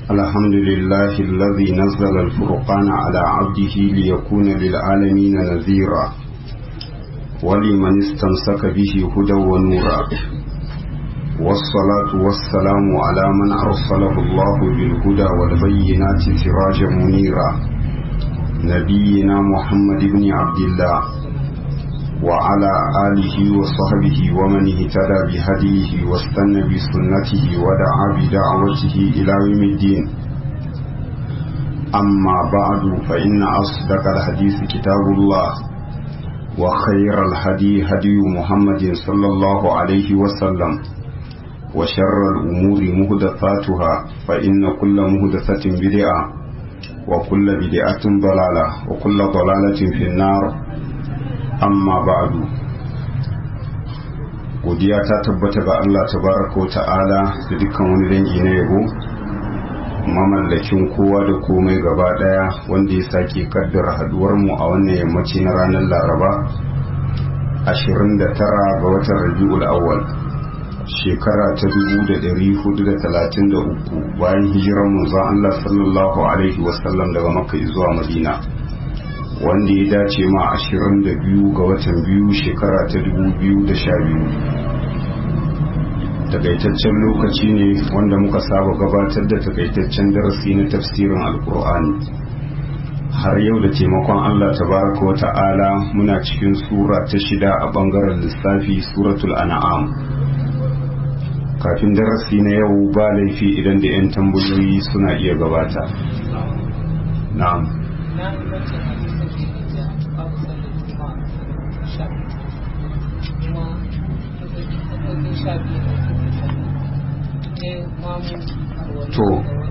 الحمد لله الذي نزل الفرقان على عبده ليكون للعالمين نذيرا ولمن استمسك به هدى ونورا والصلاة والسلام على من أرسله الله بالهدى والبينات سراجا منيرا نبينا محمد بن عبد الله وعلى آله وصحبه ومن اهتدى بهديه واستنى بسنته ودعا بدعوته إلى يوم الدين أما بعد فإن أصدق الحديث كتاب الله وخير الهدي هدي محمد صلى الله عليه وسلم وشر الأمور مهدفاتها فإن كل مهدفة بدعة وكل بدعة ضلالة وكل ضلالة في النار amma ba'du godiya ta tabbata ga Allah tabaraka wa ta'ala da dukkan wani dangi na yabo mamallakin kowa da komai gaba daya wanda ya sake kaddara haduwar mu a wannan yammaci na ranar Laraba 29 ga watan Rabiul Awwal shekara ta 1433 bayan hijirar manzon Allah sallallahu alaihi wasallam daga Makka zuwa Madina wanda ya dace ma 22 ga watan biyu shekara ta 2012 takaitaccen lokaci ne wanda muka saba gabatar da takaitaccen darasi na tafsirin alkur'ani har yau da taimakon Allah tabaraka wa ta'ala muna cikin sura ta 6 a bangaren lissafi suratul an'am kafin darasi na yau ba laifi idan da 'yan tambayoyi suna iya gabata na'am to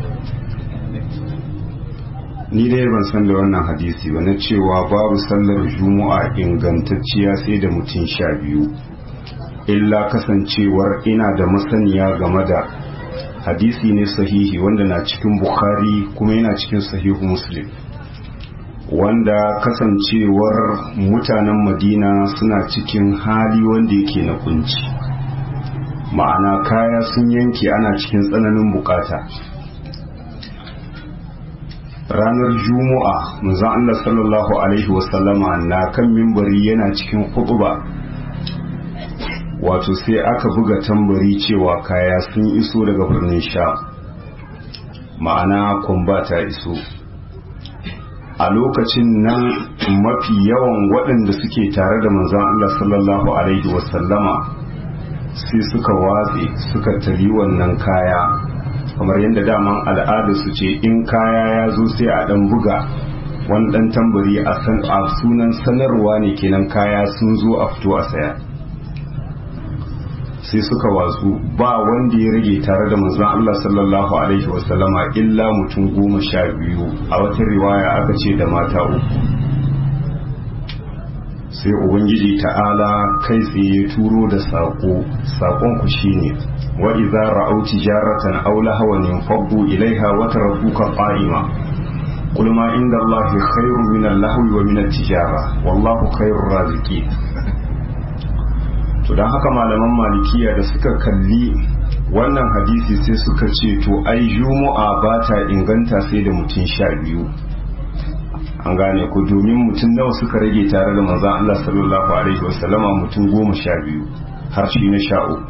ni dai ban san da wannan hadisi ba na cewa babu sallar juma'a ingantacciya sai da mutum 12 illa kasancewar ina da masaniya game da hadisi ne sahihi wanda na cikin bukhari kuma yana cikin sahihu muslim wanda kasancewar mutanen madina suna cikin hali wanda yake na kunci ma'ana kaya sun yanke ana cikin tsananin bukata ranar juma'a manzon Allah sallallahu alaihi wasallama na kan mimbari yana cikin khutba wato sai aka buga tambari cewa kaya sun iso daga birnin sha ma'ana kumba ta iso a lokacin nan mafi yawan waɗanda suke tare da manzon Allah sallallahu alaihi wasallama sai suka watse suka tari wannan kaya kamar yadda daman al'ada su ce in kaya ya zo sai a ɗan buga wani ɗan tambari a sunan sanarwa ne kenan kaya sun zo a fito a saya sai suka watsu ba wanda ya rage tare da manzon Allah sallallahu alaihi wasallama illa mutum 12 a wata riwaya aka ce da mata 3 sai ubangiji ta'ala kai tsaye turo da sakon ku shine wa idza ra'aw tijaratan aw lahawan yanfaddu ilaiha wa tarakuka qa'ima qul ma inda Allahi khairun min al-lahwi wa min at-tijara wallahu khairur raziqin to dan haka malaman malikiya da suka kalli wannan hadisi sai suka ce to ai juma'a ba ta inganta sai da mutum 12 an gane ku domin mutum nawa suka rage tare da manzon Allah sallallahu alaihi wasallama mutum 12 har shi na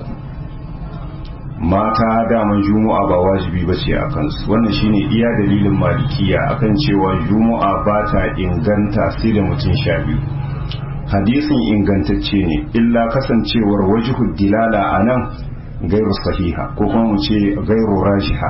13 mata daman juma'a ba wajibi bace a kansu wannan shine iya dalilin malikiya akan cewa juma'a ba ta inganta sai da mutum 12 hadisin ingantacce ne illa kasancewar wajhud dilala anan gairu sahiha ko kuma mu ce gairu rajiha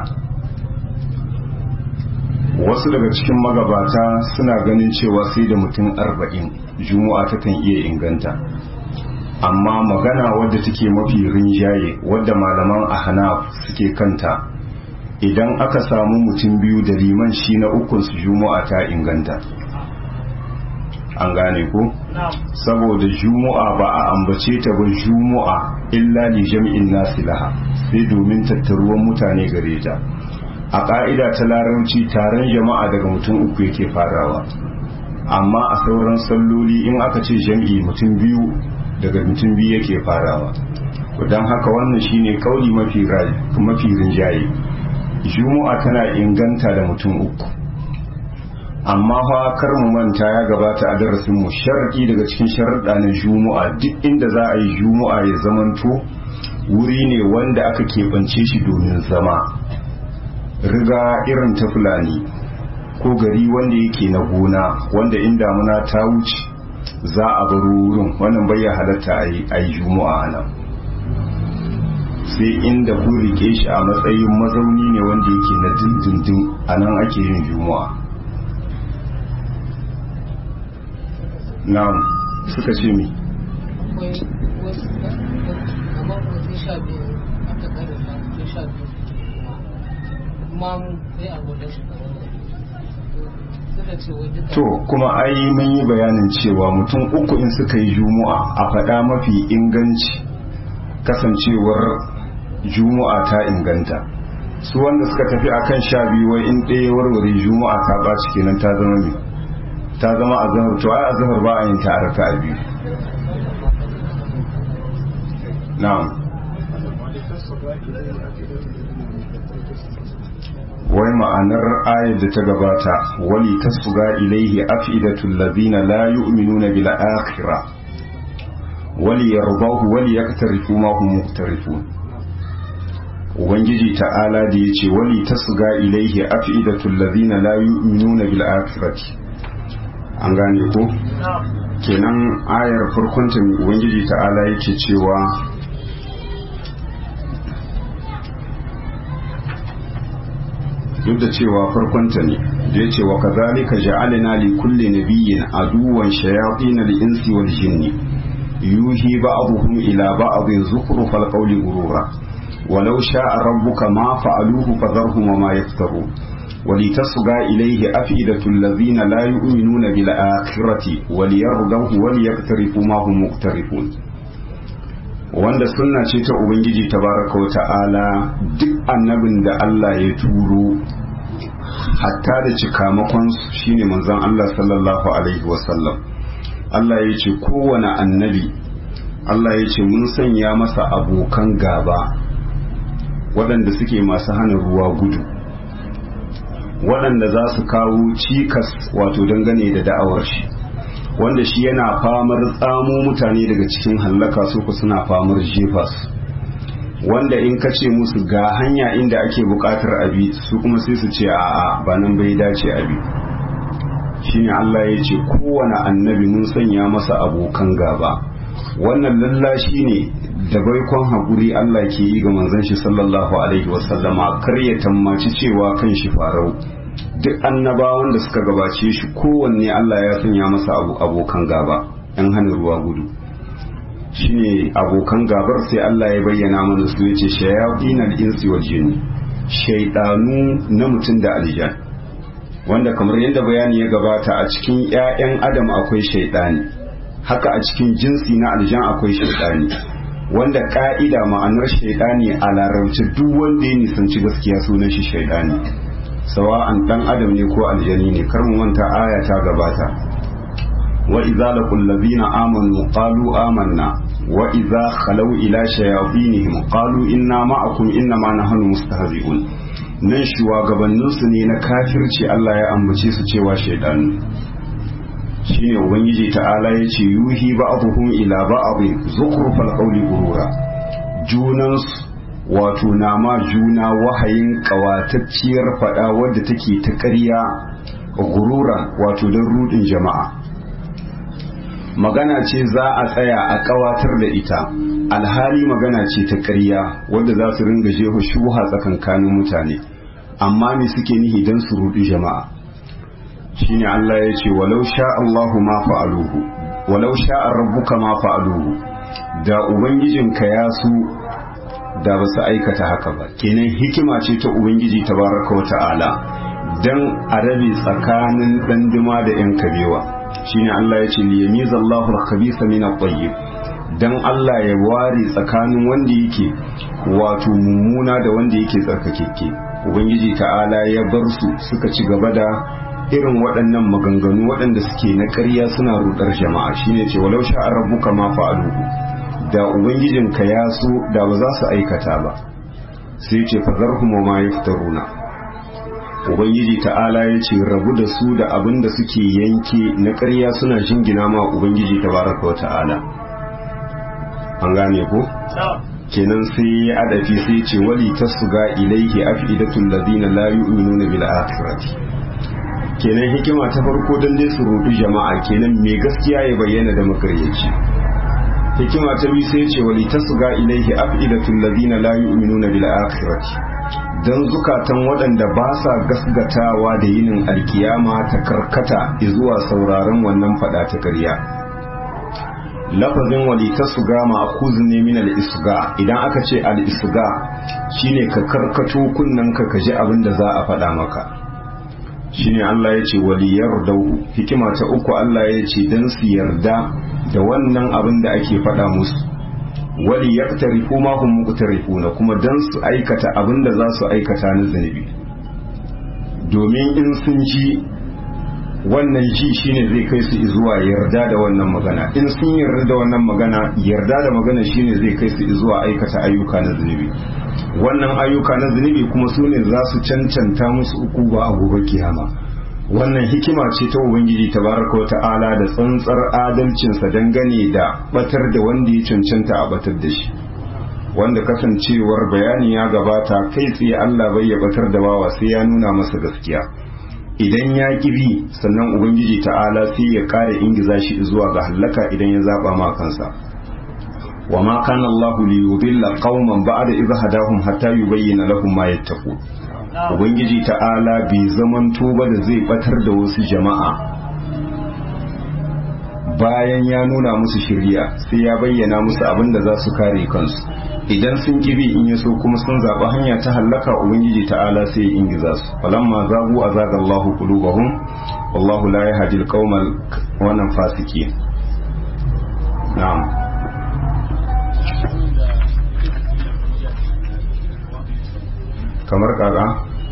wasu daga cikin magabata suna ganin cewa sai da mutum 40 juma'a takan iya inganta amma magana wadda take mafi rinjaye wadda malaman ahnaf suke kanta idan aka samu mutum 2 da liman shi na ukun su juma'a ta inganta an gane ko saboda juma'a ba a ambace ta ba juma'a illa li jami'in nasi laha sai domin tattaruwan mutane gare ta a ƙa'ida ta larabci taron jama'a daga mutum 3 yake farawa amma a sauran salloli in aka ce jam'i mutum 2 daga mutum 2 yake farawa don haka wannan shine kauli mafi rinjaye juma'a tana inganta da mutum uku, amma fa kar mu manta ya gabata a darasin mu shar'i daga cikin sharuɗa na juma'a duk inda za a yi juma'a ya zamanto wuri ne wanda aka keɓance shi domin zama, riga irin ta fulani ko gari wanda yake na gona wanda in damuna ta wuce za a bar wurin, wannan bai halatta a yi juma'a nan, sai inda ku rike shi a matsayin mazauni ne wanda yake na dindindin, a nan ake yin juma'a. na'am suka ce mi to kuma ai mun yi bayanin cewa mutum uku in suka yi juma'a a faɗa mafi inganci kasancewar juma'a ta inganta, su wanda suka tafi akan 12 wai in ɗaya warware juma'a ta ɓaci kenan ta zama mai ta zama azhar, to ai azhar ba a yin ta arka biyu. na'am wai ma'anar ayar da ta gabata wali tasga ilaihi afidatul ladina la yu'minuna bil akhirah wali yardahu wali yaktarifu ma hum muktarifun. ubangiji ta'ala da yace wali tasga ilaihi afidatul ladina la yu'minuna bil akhirati, an gane ko kenan ayar farkon ta ubangiji ta'ala yake cewa duk da cewa farkonta ne da ya ce wa kazalika ja'alna li kulli nabiyyin aduwan shayatin al-insi wal jinni yuhi ba'dhum ila ba'dhin zukhrufal qawli ghurura walau sha'a rabbuka ma fa'aluhu fadharhum wa ma yaftarun ولتصغى إليه أفئدة الذين لا يؤمنون بالآخرة وليرضوه وليقترفوا ما هم مقترفون. wanda sunna ce ta ubangiji tabaraka wa ta'ala duk annabin da Allah ya turo hatta da cikamakon shine manzon Allah sallallahu alaihi wasallam. Allah ya ce kowane annabi Allah ya ce mun sanya masa abokan gaba waɗanda suke masu hana ruwa gudu, waɗanda za su kawo cikas wato dangane da da'awar shi, wanda shi yana famar tsamo mutane daga cikin hallaka su ku suna famar jefa su, wanda in ka ce musu ga hanya inda ake buƙatar abi su kuma sai su ce a'a ba nan bai dace abi. shine Allah ya ce kowane annabi mun sanya masa abokan gaba. Wannan lallashi ne da baikon haƙuri Allah ke yi ga manzon shi sallallahu alaihi wasallama, kar ya tammaci cewa kan shi farau. Duk annabawan da suka gabace shi kowanne Allah ya sanya masa abokan gaba, yan hana ruwa gudu. Shine abokan gabar sai Allah ya bayyana mana su yace shayatinal insi wal jinni, shaydanu na mutum da aljan. Wanda kamar yadda bayani ya gabata a cikin 'ya'yan adam akwai shaydani, haka a cikin jinsi na aljan akwai shaydani. Wanda ka'ida ma'anar shaydani a larabci duk wanda ya nisanci gaskiya sunan shi shaydani, sawa'an dan adam ne ko aljani ne. Kar mu manta aya ta gabata, wa idza laqul ladina amanu qalu amanna wa idza khalaw ila shayatinihim qalu inna ma'akum inna ma nahnu mustahzi'un. Nan shugabannin su ne na kafirci Allah ya ambace su cewa shaydanu. Shine ubangiji ta'ala yace yuhi ba'dhum ila ba'd zukhrufal qawli gurura, junansu wato nama juna wahayin kawatacciyar fada wadda take ta ƙarya gurura, wato don rudin jama'a. Magana ce za a tsaya a kawatar da ita, alhali magana ce ta ƙarya wadda za su ringa jefa shuha tsakankanin mutane, amma me suke nihi don su rudi jama'a. Shine Allah ya ce walau sha Allahu ma fa'aluhu, walau sha'a rabbuka ma fa'aluhu, da ubangijinka ya su da ba su aikata haka ba. Kenan hikima ce ta ubangiji tabaraka wa ta'ala dan a rabe tsakanin danduma da yan kabewa. Shine Allah ya ce liyamiza Allahu al-khabitha min at-tayyib, dan Allah ya ware tsakanin wanda yake wato mummuna da wanda yake tsarkakekke. Ubangiji ta'ala ya bar su suka ci gaba da irin waɗannan maganganu waɗanda suke na ƙarya suna rudar jama'a. Shine ce walau sha'a rabbuka ma fa'aluhu, da ubangijinka ya so da ba za su aikata ba. sai ce fazarhum ma yaftaruna. Ubangiji ta'ala ya ce rabu da su da abin da suke yanke na ƙarya suna jingina ma Ubangiji tabaraka wa ta'ala. An gane ko? Kenan sai ya adafi sai ce wali tasga ilaihi afidatul ladina la yu'minuna bil akhirati. Kenan hikima ta farko dan dai su rudu jama'a, kenan mai gaskiya ya bayyana da makaryaci. Hikima ta biyu sai ce wali tasga ilaihi afidatul ladina la yu'minuna bil akhirati. Dan zukatan waɗanda ba sa gasgatawa da yinin alkiyama ta karkata zuwa sauraron wannan fada ta ƙarya. Lafazin wali tasga ma'khuz ne min al-isga. Idan aka ce al-isga shine ka karkato kunnanka ka ji abin da za a faɗa maka. Shine Allah ya ce wali yardau. Hikima ta uku Allah ya ce dan su yarda da wannan abin da ake faɗa musu. Wali yaktarifu ma hum muqtarifuna, kuma dan su aikata abin da za su aikata na zunubi. Domin in sun ji wannan ji shine zai kai su zuwa yarda da wannan magana. In sun yarda da wannan magana, yarda da magana shine zai kai su zuwa aikata ayyuka na zunubi. Wannan ayyuka na zunubi kuma su ne za su cancanta musu ukuba a gobe kiyama. Wannan hikima ce ta Ubangiji tabaraka wa ta'ala da tsantsar adalcinsa dangane da batar da wanda ya cancanta a batar da shi. Wanda kasancewar bayani ya gabata kai tsaye Allah bai ya batar da bawa sai ya nuna masa gaskiya. Idan ya bi sannan Ubangiji ta'ala sai ya kare ingiza shi zuwa ga halaka idan ya zaba ma kansa. Wa ma kana Allah li yudilla qauman ba'da idh hadahum hatta yubayyana lahum ma yattaqun. Ubangiji ta'ala bai zaman tuba da zai batar da wasu jama'a bayan ya nuna musu shiriya, sai ya bayyana musu abin da za su kare kansu. Idan sun kibi in yaso kuma sun zaɓi hanya ta hallaka, Ubangiji ta'ala sai ya ingiza su. Falamma zagu azaga Allahu qulubahum wallahu la yahdi al-qaumal wannan fasiki. Na'am. Kamar kaga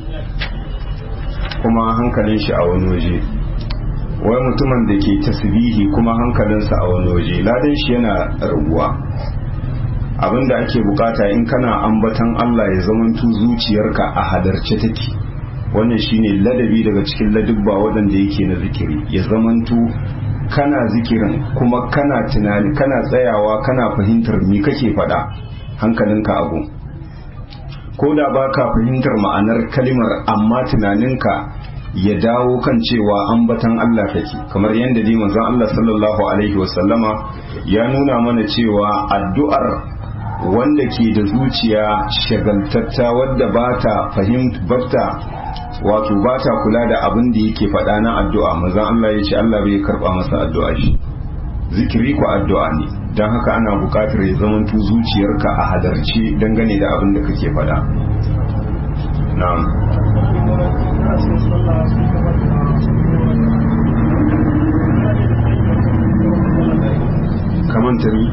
kuma hankalin shi a wani waje, wai mutumin da ke tasbihi kuma hankalinsa a wani waje, ladan shi yana raguwa. Abinda ake bukata in kana ambatan Allah ya zamanto zuciyarka a hadarce take. Wannan shine ladabi daga cikin ladubba waɗanda yake na zikiri, ya zamanto kana zikirin kuma kana tunani, kana tsayawa kana fahimtar me kake faɗa, hankalinka abu. Ko da ba ka fahimtar ma'anar kalimar amma tunaninka ya dawo kan cewa ambatan Allah kake, kamar yadda dai manzon Allah sallallahu alaihi wasallama ya nuna mana cewa addu'ar wanda ke da zuciya shagaltatta wadda ba ta wato ba ta kula da abin da yake faɗa na addu'a, manzon Allah ya ce Allah bai karɓa masa addu'a shi. Zikiri ko addu'a ne, don haka ana buƙatar ya zamanto zuciyarka a halarci dangane da abin da kake faɗa. Na'am. Kaman tari?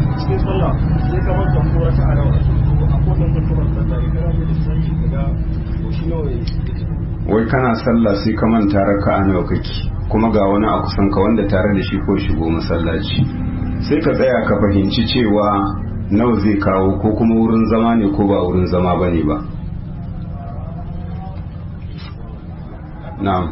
Wai kana sallah sai ka manta raka'a nawa kake, kuma ga wani a kusan ka wanda tare da shi ko shigo masallaci, sai ka tsaya ka fahimci cewa nawa zai kawo, ko kuma wurin zama ne ko ba wurin zama bane ba. Na'am.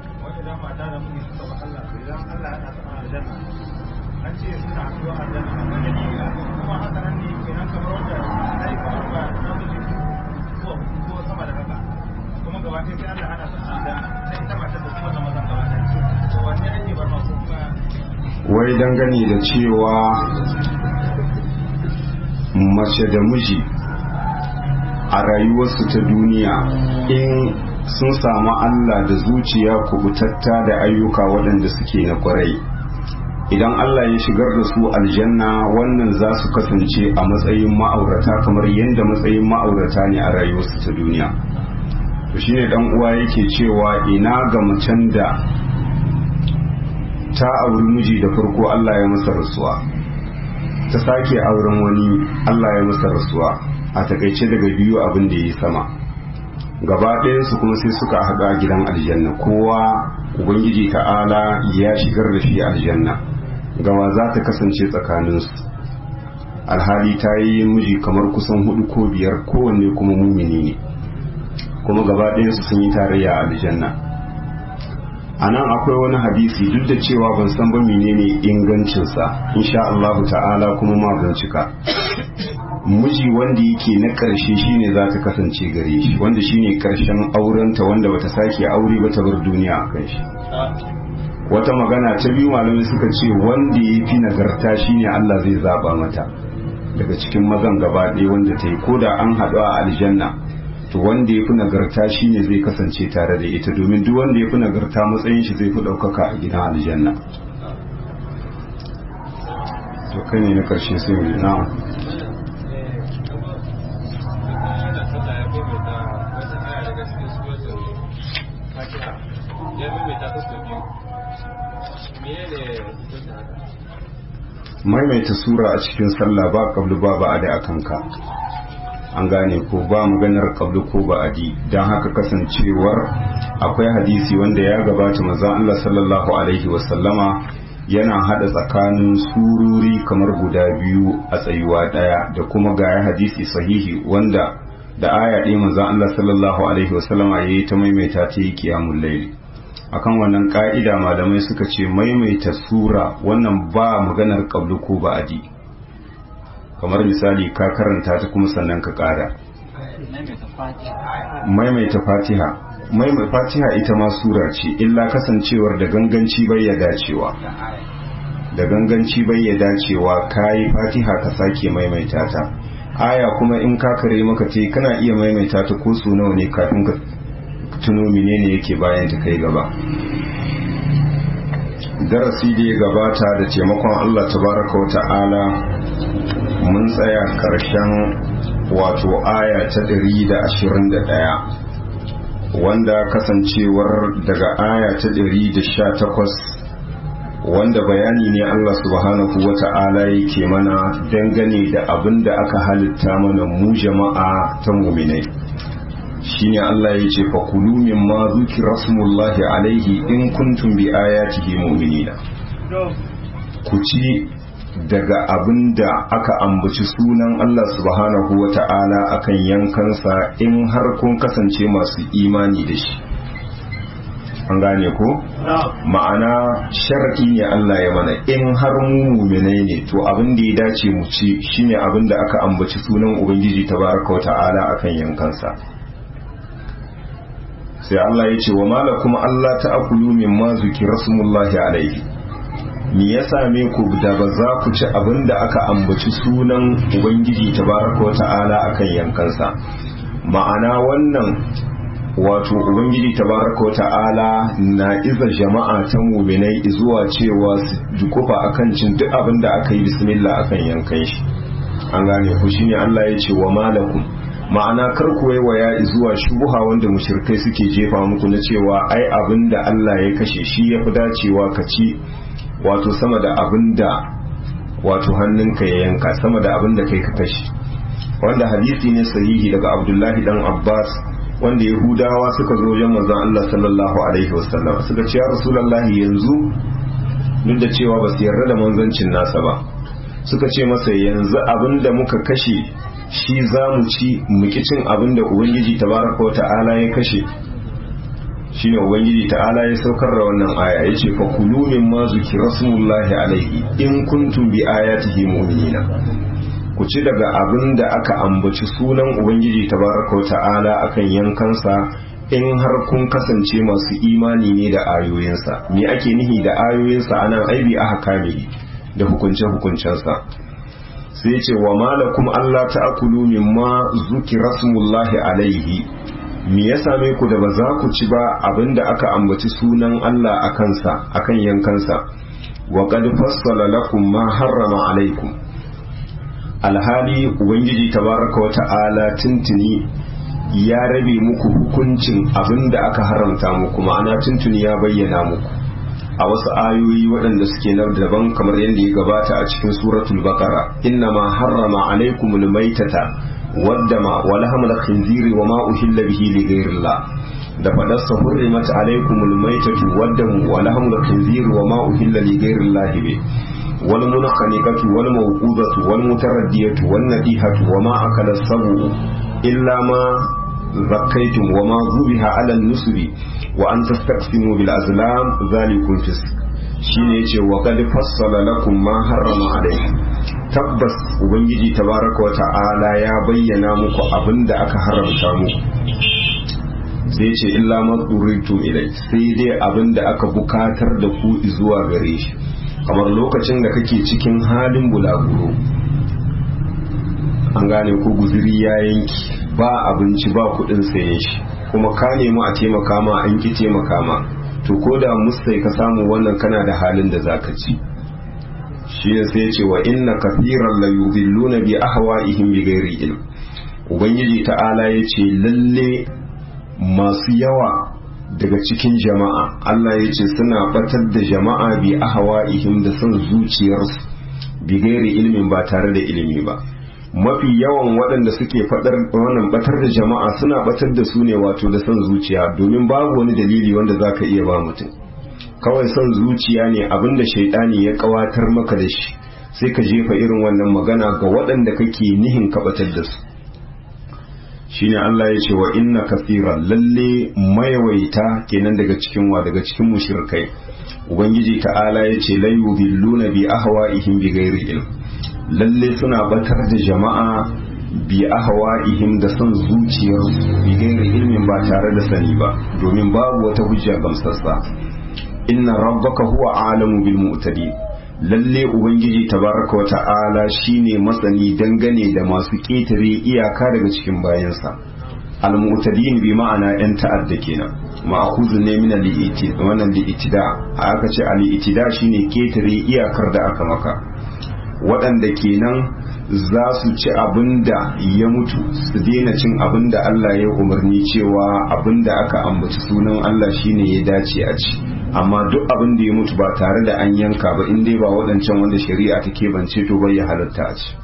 Wai dangane da cewa mace da miji a rayuwarsu ta duniya in sun samu Allah da zuciya kubutatta da ayyuka waɗanda suke na kwarai, idan Allah ya shigar da su aljanna, wannan za su kasance a matsayin ma'aurata kamar yadda matsayin ma'aurata ne a rayuwarsu ta duniya. To shine dan uwa yake cewa ina ga macen da ta auri miji da farko Allah ya masa rasuwa, ta sake auren wani Allah ya masa rasuwa, a takaice daga biyu abin da ya sama, gaba ɗayansu kuma sai suka haɗa gidan aljanna, kowa Ubangiji ta'ala ya shigar da shi aljanna, gawa za ta kasance tsakaninsu. alhali ta yi miji kamar kusan 4 ko 5 kowanne kuma mumini ne, kuma gaba ɗayansu sun yi tarayya a aljanna. A nan akwai wani hadisi duk da cewa ban san ba menene ingancinsa, insha Allah ta'ala kuma ma bincika. Miji wanda yake na ƙarshe shine za ta kasance gare shi, wanda shine ƙarshen aurenta, wanda bata sake aure ba ta bar duniya a kan shi. Wata magana ta biyu malamai suka ce wanda ya fi nagarta shine Allah zai zaba mata daga cikin mazan gaba ɗaya wanda ta yi, ko da an haɗu a aljanna to wanda ya fi nagarta shine zai kasance tare da ita, domin duk wanda ya fi nagarta matsayin shi zai fi ɗaukaka a gidan aljanna. To kai ne na ƙarshe sai mu na maimaita sura a cikin sallah ba qablu ba ba'adi akan ka, an gane ko ba maganar qablu ko ba'adi. Dan haka kasancewar akwai hadisi wanda ya gabata manzon Allah sallallahu alaihi wasallama yana hada tsakanin sururi kamar guda biyu a tsayuwa daya, da kuma ga hadisi sahihi wanda da aya ɗaya manzon Allah sallallahu alaihi wasallama yayi ta maimaita ta yi qiyamul layl. Akan wannan ka'ida malamai suka ce maimaita sura wannan ba maganar qablu ko ba'adi. Kamar misali ka karanta ta kuma sannan ka ƙara maimaita fatiha. Fatiha ita ma sura ce, illa kasancewar da ganganci bai ya dacewa, kayi fatiha ka sake maimaita ta. Aya kuma in ka kare maka ce kana iya maimaita ta ko su nawa ne kafin ka tuno menene yake bayan ta kai gaba. Darasi da ya gabata da taimakon Allah tabaraka wa ta'ala mun tsaya karshen wato aya ta 121, wanda kasancewar daga aya ta 118 wanda bayani ne Allah subhanahu wa ta'ala yake mana dangane da abin da aka halitta mana mu jama'a ta mu'minai. Shine Allah ya ce fa kulu mimma zukira rasulullahi alaihi in kuntum bi ayatihi mu'minina, ku ci daga abinda aka ambaci sunan Allah subhanahu wa ta'ala akan yankansa in har kun kasance masu imani da shi. An gane ko? Ma'ana shar'i ne Allah ya mana, in har mu mu'minai ne to abin da ya dace mu ci shine abin da aka ambaci sunan Ubangiji tabaraka wa ta'ala akan yankansa. Sai Allah ya ce wa malakum Allah ta'kulu mimma zukira rasulullahi alaihi, me ya same ku da ba za ku ci abin da aka ambaci sunan Ubangiji tabaraka wa ta'ala akan yankansa. Ma'ana wannan wato Ubangiji tabaraka wa ta'ala na iza jama'a ta mu'minai zuwa cewa su dukufa akan cin duk abin da aka yi bismillah akan yankan shi. An gane ku, shine Allah ya ce wa malakum, ma'ana kar ku waiwaya zuwa shubuha wanda mushrikai suke jefa muku na cewa ai abin da Allah ya kashe shi ya fi dacewa ka ci wato sama da abin da wato hannunka ya yanka, sama da abin da kai ka kashe. Wanda hadisi ne sahihi daga Abdullahi dan Abbas wanda Yahudawa suka zo wajen manzon Allah sallallahu alaihi wasallam suka ce ya Rasulullahi, yanzu duk da cewa ba su yarda da manzancin nasa ba, suka ce masa yanzu abin da muka kashe shi za mu ci muki cin abin da Ubangiji tabaraka wa ta'ala ya kashe. Shine Ubangiji ta'ala ya saukar da wannan aya, yace fa kulu mimma zukira rasulullahi alaihi in kuntum bi ayatihi mu'minina, ku ci daga abin da aka ambaci sunan Ubangiji tabaraka wa ta'ala akan yankansa in har kun kasance masu imani ne da ayoyinsa. Me ake nihi da ayoyinsa anan? Aibi aka kame da hukunce-hukuncensa. Sai ce wa malakum Allah ta'kulu mimma zukira rasulullahi alaihi, me ya same ku da ba za ku ci ba abinda aka ambaci sunan Allah a kansa akan yankansa. Wa qad fassala lakum ma harrama alaikum, alhali Ubangiji tabaraka wa ta'ala tuntuni ya rabe muku hukuncin abinda aka haramta muku, ma'ana tuntuni ya bayyana muku a wasu ayoyi waɗanda suke nan daban, kamar yadda ya gabata a cikin suratul baqara, inna ma harrama alaikumul maitata waddama wa lahmul khinziri wa ma uhilla bihi li ghayrillah, da fadarsa hurrimat alaikumul maitatu waddamu wa lahmul khinziri wa ma uhilla li ghayrillah bi, wal munkhaniqatu wal mawqudatu wal mutaraddiyatu wan nadihatu wama akala sabu illa ma zakkaytum wama zubiha ala an-nusubi wa an tastaqsimu bil azlam zalikum fisq. shine yace wa qad fassala lakum ma harrama alaykum, tabbas ubangiji tabaraka wa ta'ala ya bayyana muku abinda aka haramta muku, sai ce illa ma turitum ilai, sai dai abinda aka bukatar da ku zuwa gare shi, kamar lokacin da kake cikin halin bulaguro an gane ko guzuri ya yanki, ba abinci ba kudin sayen shi, kuma ka nemi a taimaka ma an ki taimaka ma, to ko da musai ka samu wannan kana da halin da zaka ci. shi ne sai ce wa inna kathiran la yudilluna bi ahwa'ihim bi ghairi ilm, ubangiji ta'ala yace lalle masu yawa daga cikin jama'a Allah yace suna batar da jama'a bi ahwa'ihim da son zuciyarsu bi ghairi ilmin ba tare da ilimi ba. mafi yawan waɗanda suke faɗar wannan batar da jama'a suna batar da su ne wato da son zuciya, domin babu wani dalili wanda zaka iya ba mutum, kawai son zuciya ne abinda shaidani ya kawatar maka da shi, sai ka jefa irin wannan magana ga waɗanda kake nihin ka batar da su. shine Allah ya ce wa inna kathira, lalle mayawaita kenan daga cikin mushrikai, ubangiji ta'ala ya ce la yudilluna bi ahwa'ihim bi ghairi ilm, lalle suna batar da jama'a bi ahwa'ihim da son zuciyarsu bi ghairi ilmin ba tare da sani ba, domin babu wata hujja gamsassa. inna rabbaka huwa alamu bil mu'tadin, lalle ubangiji tabaraka wa ta'ala shine masani dangane da masu ketare iyaka daga cikin bayansa. al mu'tadin bi ma'ana yan ta'adda kenan, ma'khuzun ne min al-i'tida, wannan al-i'tida aka ce al-i'tida shine ketare iyakar da aka maka, waɗanda kenan za su ci abinda ya mutu su daina cin abinda Allah ya umarni cewa abinda aka ambaci sunan Allah shine ya dace a ci, amma duk abin da ya mutu ba tare da an yanka ba, in dai ba waɗancan wanda shari'a ta keɓance to bai ya halatta a ci.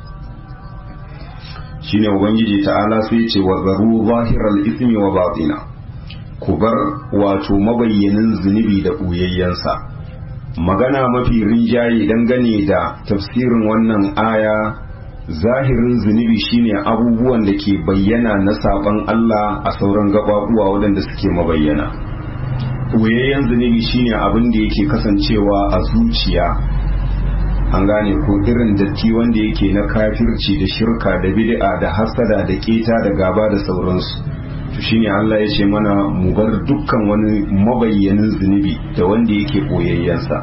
shine ubangiji ta'ala sai ya ce wa zaru zahiral ismi wa batina, ku bar wato mabayyanin zunubi da ɓuyayyensa. magana mafi rinjaye dangane da tafsirin wannan aya, zahirin zunubi shine abubuwan da ke bayyana na saban Allah a sauran gababuwa waɗanda suke mabayyana. ɓoyayyen zunubi shine abin da yake kasancewa a zuciya, an gane ko irin datti wanda yake na kafirci da shirka da bid'a da hasada da keta da gaba da sauransu. to shine Allah ya ce mana mu bar dukkan wani mabayyanin zunubi da wanda yake ɓoyayyensa.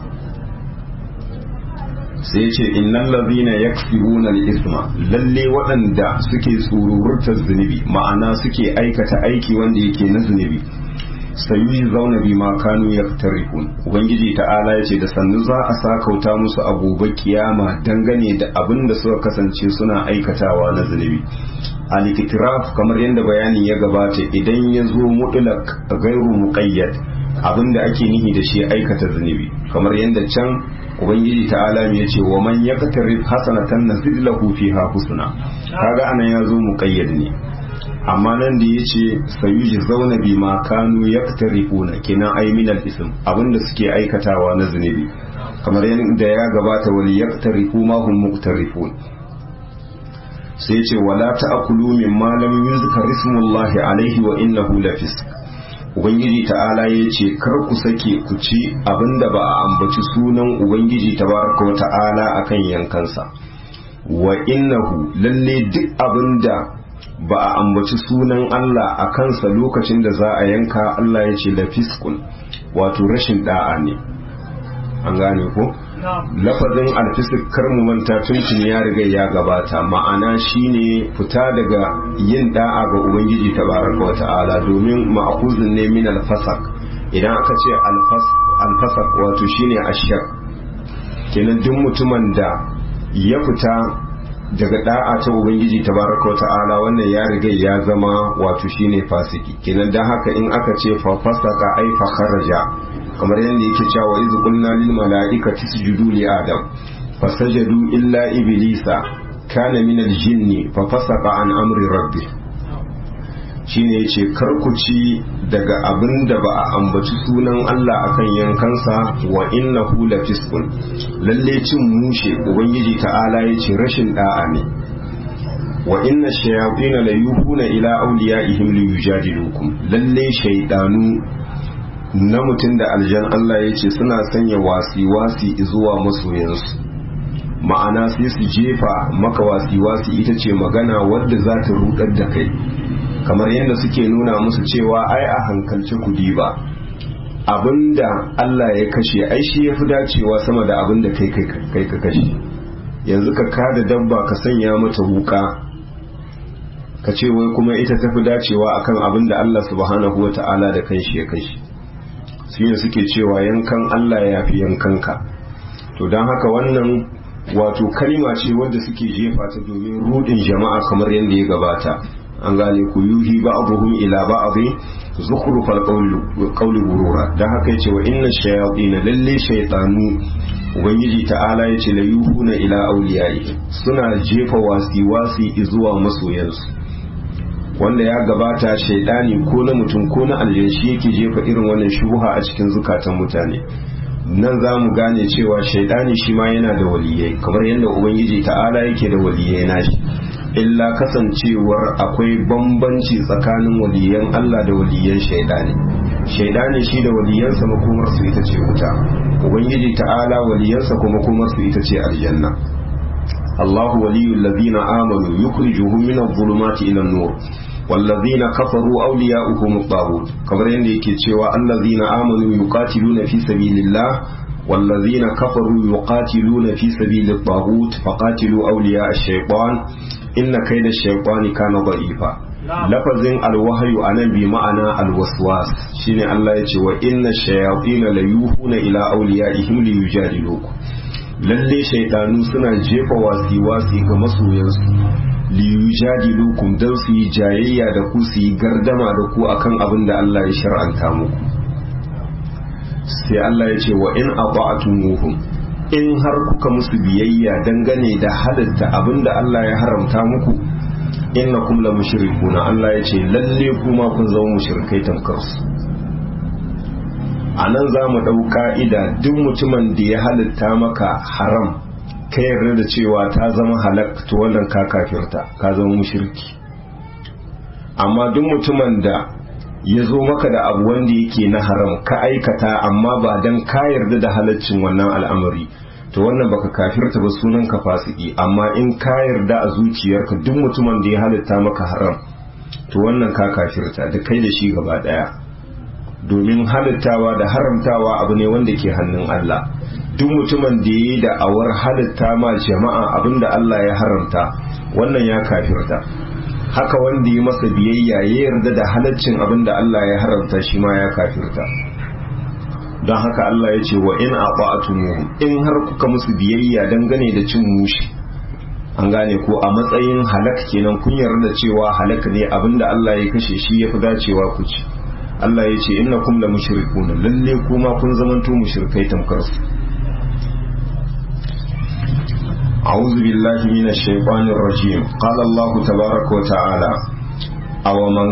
sai ya ce innal ladhina yaksibuna al-ithma, lalle waɗanda suke tsururtar zunubi, ma'ana suke aikata aiki wanda yake na zunubi, sayuyi zauna bi ma kanu yaktarifun, ubangiji ta'ala ya ce da sannu za a sakauta musu a gobe kiyama dangane da abin da suka kasance suna aikatawa na zunubi. al-iktiraf kamar yadda bayani ya gabata, idan ya zo mutlaq gairu muqayyad, abin da ake nihi da shi aikata zunubi, kamar yadda can ubangiji ta'ala ya ce wa man yaktarif hasanatan nazid lahu fiha husna, kaga anan ya zo muqayyad ne, amma nan da ya ce sayuji zauna bi ma kanu yaktarifuna kenan ay min al-ism, abinda suke aikatawa na zunubi, kamar yadda ya gabata wal yaktarifu ma hum muqtarifun. sai ya ce wala ta'kulu mimma lam yuzkar ismullahi alaihi wa innahu lafisq, ubangiji ta'ala ya ce kar ku sake ku ci abinda ba a ambaci sunan ubangiji tabaraka wa ta'ala akan yankansa, wa innahu lalle duk abinda ba a ambaci sunan Allah a kansa lokacin da za a yanka, Allah ya ce lafiskun, wato rashin da'a ne, an gane ko? lafazin alfisik kar mu manta tuntun ya riga ya gabata, ma'ana shine fita daga yin da'a ga ubangiji tabaraka wa ta'ala, domin ma'khuzun ne min alfasak, idan aka ce alfasak wato shine ashak, kenan duk mutumin da ya fita daga da'a ta ubangiji tabaraka wa ta'ala wannan ya riga ya zama wato shine fasiki, kenan dan haka in aka ce fa fasaka ai fa kharaja, kamar yadda yake cewa iz qulna lil mala'ikati isjudu li adam fasajadu illa iblisa kana min al jinni fa fasaqa an amri rabbih. shine yace karkuci daga abin da ba a ambaci sunan Allah akan yankansa wa innahu lafisqun lalle cin mushe ubangiji ta'ala yace rashin da'a ne wa inna shayatin la yuhuna ila awliyaihim liyujadilukum lalle shaydanu na mutum da aljan Allah yace suna sanya wasi zuwa masoyansu ma'ana sai su jefa maka wasi ita ce magana wadda za ta rudar da kai kamar yadda suke nuna musu cewa ai a hankalci kudi ba abinda Allah ya kashe ai shi yafi dacewa sama da abinda kai ka kashe yanzu ka kada dabba ka sanya mata wuka ka ce wai kuma ita tafi dacewa akan abinda Allah subhanahu wata'ala da kanshi ya kashe su ne suke cewa yankan Allah ya fi yankanka to don haka wannan wato kalima ce wadda suke jefa ta domin rudin jama'a kamar yadda ya gabata an gane ku yuhi ba'dhum ila ba'd zukhrufal qawli gurura dan haka yace wa inna shayatin lalle shaytanu ubangiji ta'ala yace la yuhuna ila awliyai suna jefa wasi zuwa masoyansu wanda ya gabata shaydani ko na mutum ko na aljanshi yake jefa irin wannan shubha a cikin zukatan mutane nan za mu gane cewa shaydani shi ma yana da waliyai kamar yadda ubangiji ta'ala yake da waliyai nashi illa kasancewar akwai bambanci tsakanin waliyan Allah da waliyan shaidani shi da waliyansa makomarsu ita ce wuta ubangiji ta'ala waliyansa kuma makomarsu ita ce aljanna Allahu waliyul ladina amanu yukhrijuhum min adh-dhulumati ila an-nur والذين كفروا أولياؤهم الطاغوت kamar yadda yake cewa allazina amanu yuqatiluna fi sabilillah والذين كفروا يقاتلون في سبيل الطاغوت فقاتلوا أولياء الشيطان إن كيد الشيطان كان ضعيفا لفظ الوحي أنا بمعنى الوسواس شين الله يتي وإن الشياطين ليوحون إلى أوليائهم ليجادلوكم lalle shaitanu suna jefa wasi ga masoyansu liyujadilukum dan su yi jayayya da ku su yi gardama da ku akan abin da Allah ya shar'anta muku sai Allah ya ce wa in ata'tumuhum in har kuka musu biyayya dangane da halatta abinda Allah ya haramta muku innakum la mushrikuna Allah ya ce lalle kuma kun zama mushrikai tamkar su anan za mu dau ka'ida duk mutumin da ya halatta maka haram ka yarda da cewa ta zama halak to wannan ka kafirta ka zama mushriki amma duk mutumin da ya zo maka da abu wanda yake na haram ka aikata amma ba dan ka yarda da halaccin wannan al'amari to wannan baka kafirta ba sunan ka fasiki amma in ka yarda a zuciyarka duk mutumin da ya halitta maka haram to wannan ka kafirta da kai da shi gaba daya domin halittawa da haramtawa abu ne wanda ke hannun Allah duk mutumin da ya yi da awar halitta ma jama'a abinda Allah ya haramta wannan ya kafirta haka wanda ya masa biyayya ya yarda da halaccin abin da Allah ya haramta shi ma ya kafirta don haka Allah ya ce wa in ata'tumuhum in har kuka musu biyayya dangane da cin mushi an gane ko a matsayin halak kenan kun yarda da cewa halak ne abin da Allah ya kashe shi yafi dacewa ku ci Allah ya ce innakum la mushrikuna lalle kuma kun zamanto mushrikai tamkar su أعوذ بالله من الشيطان الرجيم قال الله تبارك وتعالى أو من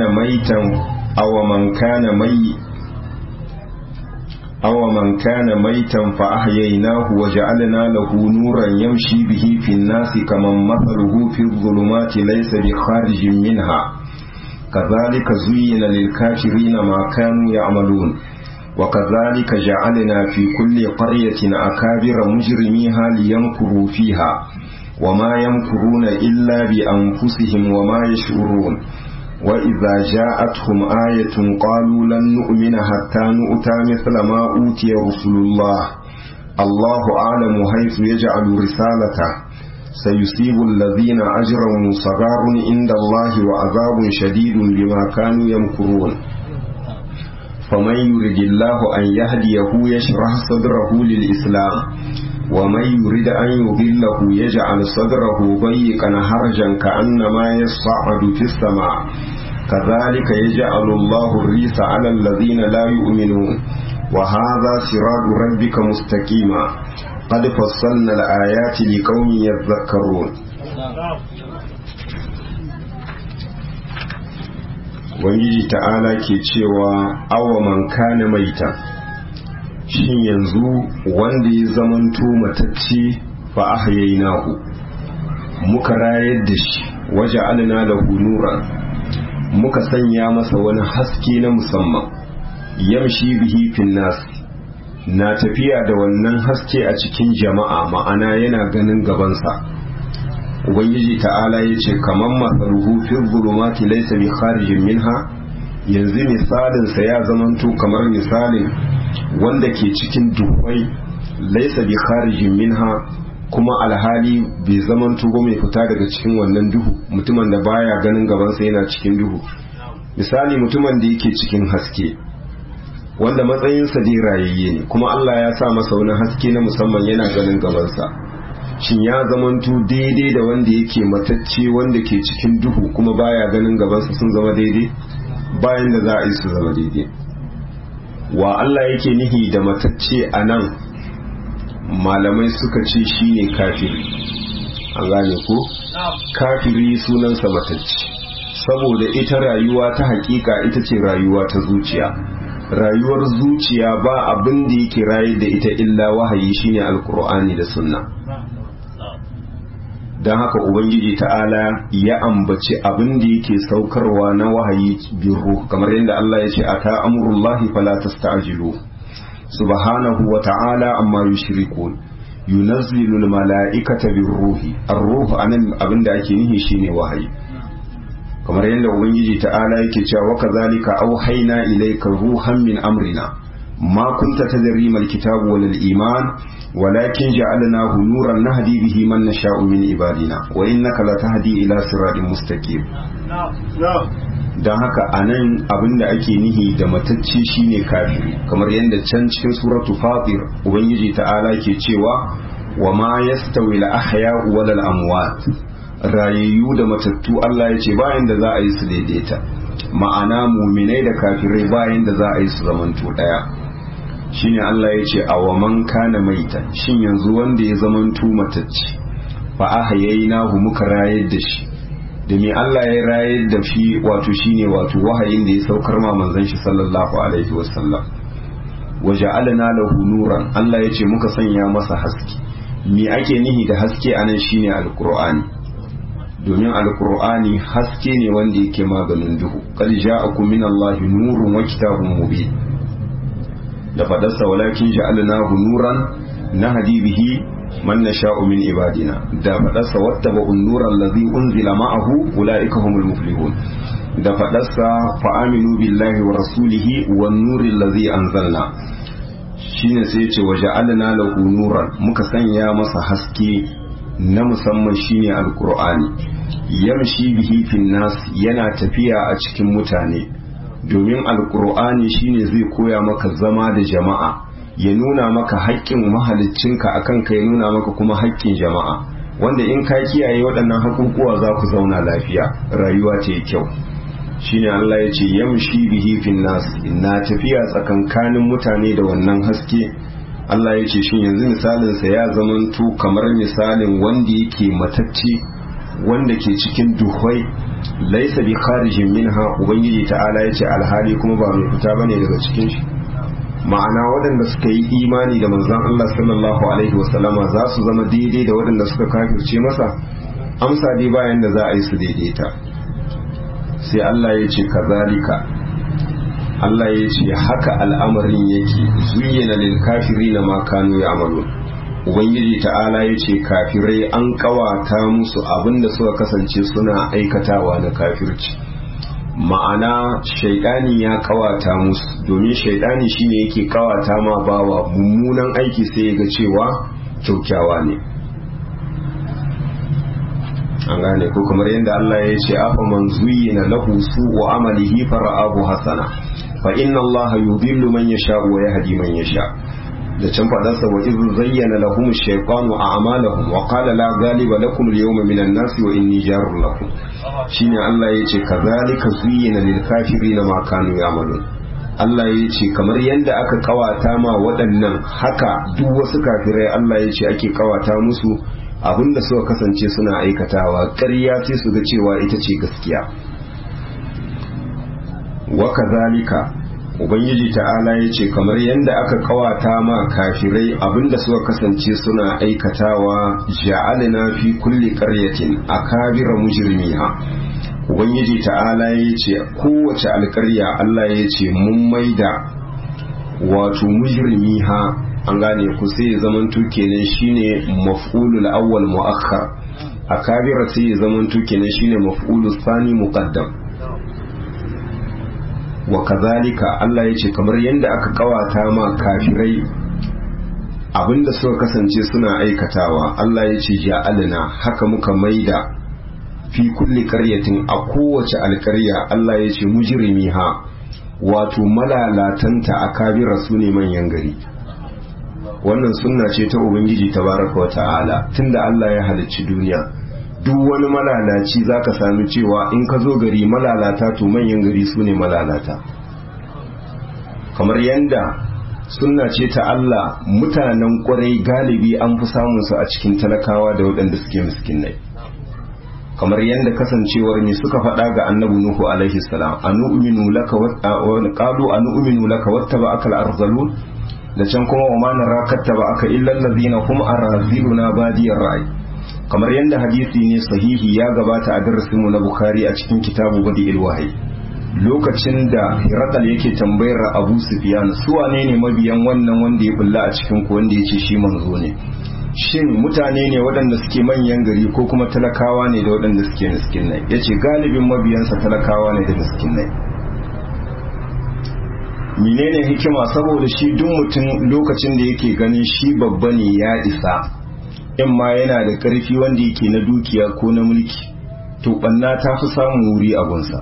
كان ميتا فأحييناه وجعلنا له نورا يمشي به في الناس كمن مثله في الظلمات ليس بخارج منها كذلك زين للكافرين ما كانوا يعملون وكذلك جعلنا في كل قرية أكابر مجرميها ليمكروا فيها وما يمكرون إلا بأنفسهم وما يشعرون وإذا جاءتهم آية قالوا لن نؤمن حتى نؤتى مثل ما أوتي رسل الله أعلم حيث يجعل رسالته سيصيب الذين أجرموا صغار عند الله وعذاب شديد بما كانوا يمكرون فمن يرد الله أن يهديه يشرح صدره للإسلام ومن يرد أن يضله يجعل صدره ضيقا حرجا كأنما يصعد في السماء كذلك يجعل الله الريس على الذين لا يؤمنون وهذا صراط ربك مستقيما قد فصلنا الآيات لقوم يذكرون Ubangiji ta'ala ke cewa awa man kana maita, shin yanzu wanda ya zamanto matacce fa ahyaynahu muka rayar da shi waje alina da nuran muka sanya masa wani haske na musamman yamshi bihi fin nas na tafiya da wannan haske a cikin jama'a ma'ana yana ganin gabansa. Ubangiji ta'ala ya ce kaman masaruhu fi zulumati laysa bi kharijin minha, yanzu misalinsa ya zamanto kamar misalin wanda ke cikin duhwai laysa bi kharijin minha, kuma alhali bai zamanto ba mai fita daga cikin wannan duhu, mutumin da baya ganin gabansa yana cikin duhu. Misali mutumin da yake cikin haske wanda matsayinsa dai rayayye ne kuma Allah ya sa masa wani haske na musamman yana ganin gabansa, shin ya zamanto daidai da wanda yake matacce wanda ke cikin duhu kuma baya ganin gabansa sun zama daidai? Bayan da za a yi su zama daidai. Wa Allah yake nihi da matacce a nan malamai suka ce shine kafiri. An gane ko? Kafiri sunansa matacce saboda ita rayuwa ta hakika ita ce rayuwa ta zuciya. Rayuwar zuciya ba abin da yake raye da ita illa wahayi shine alkur'ani da sunna. don haka ubangiji ta'ala ya ambaci abin da yake saukarwa na wahayi biru kamar yadda Allah ya ce ata amrullahi fala tasta'jilu subhanahu wa ta'ala amma yushrikun yunazzilu almala'ikata birruhi ar-ruhu anan abinda ake nihi shine wahayi kamar yadda ubangiji ta'ala yake cewa wa kadhalika auhayna ilayka ruhan min amrina ma kunta tadri mal kitabu wal iman walakin ja'alnahu nuran nahdi bihi man nasha'u min ibadina wa innaka latahdi ila siratin mustaqim dan haka anan abinda ake nihi da matacce shine kafiri kamar yadda can cikin suratu fatir ubangiji ta'ala ke cewa wa ma yastawi al ahya'u wal amwat rayayyu da matattu Allah ya ce bayan da za a yi su daidaita ma'ana muminai da kafirai bayan da za a yi su zamanto daya shine Allah ya ce a wa man kana maita shin yanzu wanda ya zamanto matacce fa ahyaynahu muka rayar da shi da me Allah ya rayar da shi wato shine wato wahayin da ya saukar ma manzon shi sallallahu alaihi wasallam waja'alna lahu nuran Allah ya ce muka sanya masa haske me ake nihi da haske anan shine alqur'ani domin alkur'ani haske ne wanda yake maganin duhu qad ja'akum minallahi nurun wa kitabun mubin da fadarsa walakin ja'alnahu nuran nahdi bihi man nasha'u min ibadina da fadarsa wattaba'un nuran allazi unzila ma'ahu ulaika humul muflihun da fadarsa fa aminu billahi wa rasulihi wan nuril ladzi anzalna shine sai yace waja'alna lahu nuran muka sanya masa haske na musamman shine alkur'ani yamshi bihi fin nas yana tafiya a cikin mutane domin alkur'ani shine zai koya maka zama da jama'a ya nuna maka haƙƙin mahaliccinka akan ka ya nuna maka kuma haƙƙin jama'a wanda in ka kiyaye waɗannan haƙuƙuwa za ku zauna lafiya rayuwa ta yi kyau shine Allah ya ce yamshi bihi fin nas na tafiya tsakankanin mutane da wannan haske Allah ya ce shin yanzu misalinsa ya zamanto kamar misalin wanda yake matacce wanda ke cikin duhwai laisa bi kharijin minha ubangiji ta'ala ya ce alhali kuma ba mai fita bane daga cikin shi ma'ana waɗanda suka yi imani da manzon Allah sallallahu alaihi wasallama za su zama daidai da waɗanda suka kafirce masa amsa dai bayan da za a yi su daidaita sai Allah ya ce kazalika Allah ya ce haka al'amarin yake zuyyana lil kafirina ma kanu ya'malun ubangiji ta'ala ya ce kafirai an kawata musu abinda suka kasance suna aikatawa na kafirci ma'ana shaidani ya kawata musu domin shaidani shine yake kawata ma bawa mummunan aiki sai ya ga cewa kyaukyawa ne an gane ko kamar yadda Allah ya ce afa man zuyyina lahu su'u amalihi fara'ahu hasana fa inna Allah yudhillu man yasha wa yahdi man yasha da can fadarsa wa idh zayyana lahum ash-shaytanu a'malahum wa qala la ghaliba lakum al-yawma minan nasi wa inni jarun lakum shine Allah yace kazalika zuyyina lil kafirin ma kanu ya'malun Allah yace kamar yanda aka kawata ma waɗannan haka duk wasu kafirai Allah yace ake kawata musu abinda suka kasance suna aikatawa ƙarya sai su ga cewa ita ce gaskiya wa kazalika ubangiji ta'ala ya ce kamar yadda aka kawata ma kafirai abinda suka kasance suna aikatawa ja'alna fi kulli qaryatin akabira mujrimiha ubangiji ta'ala ya ce kowace alƙarya Allah ya ce mun maida wato mujrimiha an gane ku sai ya zamanto kenan shine maf'ulul awwal mu'akhkhar akabira sai ya zamanto kenan shine maf'ulus thani muqaddam wa kazalika Allah ya ce kamar yadda aka kawata ma kafirai abinda suka kasance suna aikatawa Allah ya ce ja'alna haka muka maida fi kulli qaryatin a kowace alƙarya Allah ya ce mujrimiha wato malalatanta akabira su ne manyan gari wannan sunna ce ta ubangiji tabaraka wa ta'ala tunda Allah ya halicci duniya duk wani malalaci zaka sami cewa in ka zo gari malalata to manyan gari su ne malalata kamar yanda sunna ce ta Allah mutanen kwarai galibi an fi samun su a cikin talakawa da waɗanda suke miskinai kamar yanda kasancewar ne suka faɗa ga annabi Nuhu alaihi salam anu'minu laka wa qalu anu'minu laka wattaba'aka al-arzalun da can kuma wa ma naraka aka illa allazina hum araziluna badiyar ra'i kamar yadda hadisi ne sahihi ya gabata a darasinmu na Bukhari a cikin kitabu Badi'il Wahyi lokacin da Hirakal yake tambayar Abu Sufyan su wane ne mabiyan wannan wanda ya bulla a cikin ku wanda yace shi manzo ne shin mutane ne waɗanda suke manyan gari ko kuma talakawa ne da waɗanda suke miskinai yace galibin mabiyansa talakawa ne da miskinai menene hikima saboda shi duk mutum lokacin da yake ganin shi babba ne ya isa in ma yana da ƙarfi wanda yake na dukiya ko na mulki to ɓanna ta fi samun wuri a gunsa